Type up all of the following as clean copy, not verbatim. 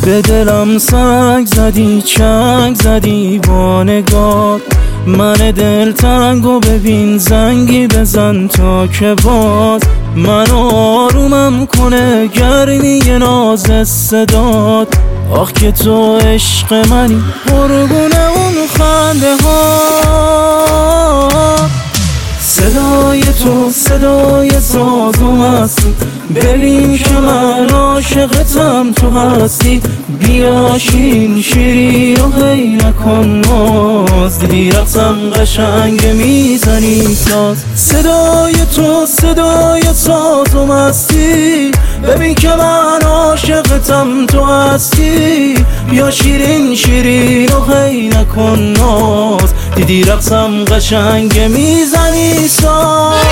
به دلم سنگ زدی چنگ زدی با نگات، من دلتنگو ببین زنگی بزن تا که باز من آرومم کنه گرمی ناز صدات. آخ که تو عشق منی قربون اون خنده ها، صدای تو صدای سازم هستی، ببین که من عاشقتم تو هستی. بیا شیرین شیرین و هی نکن ناز، دیدی رقصم قشنگ میزنی ساز. صدای تو صدای سازم هستی، ببین که من عاشقتم تو هستی. بیا شیرین شیرین و هی نکن ناز، دیدی رقصم قشنگ میزنی ساز.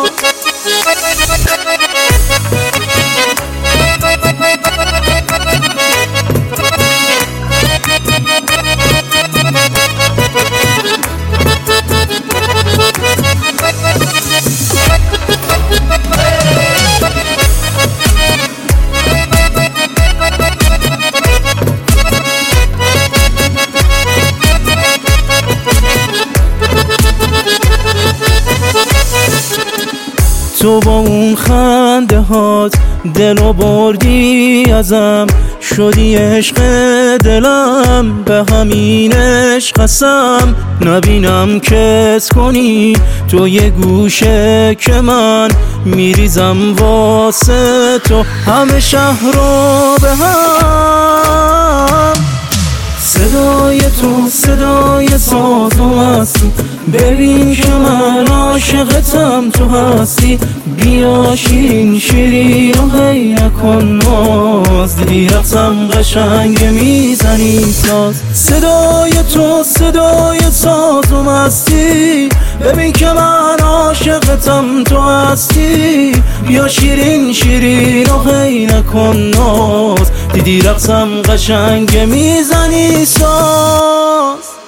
تو با اون خنده هات دلو بردی ازم، شدی عشق دلم، به همین عشق قسم نبینم کس کنی تو یه گوشه که من میریزم واسه تو همه شهر رو به هم. صدای تو صدای سازم هستی، ببین که من عاشقتم تو هستی. بیا شیرین شیرین و هی نکن ناز، دیدی رقصم قشنگ میزنی ساز. صدای تو صدای سازم هستی، ببین که من عاشقتم تو هستی. بیا شیرین شیرین و هی نکن ناز، دیدی رقصم قشنگ میزنی ساز.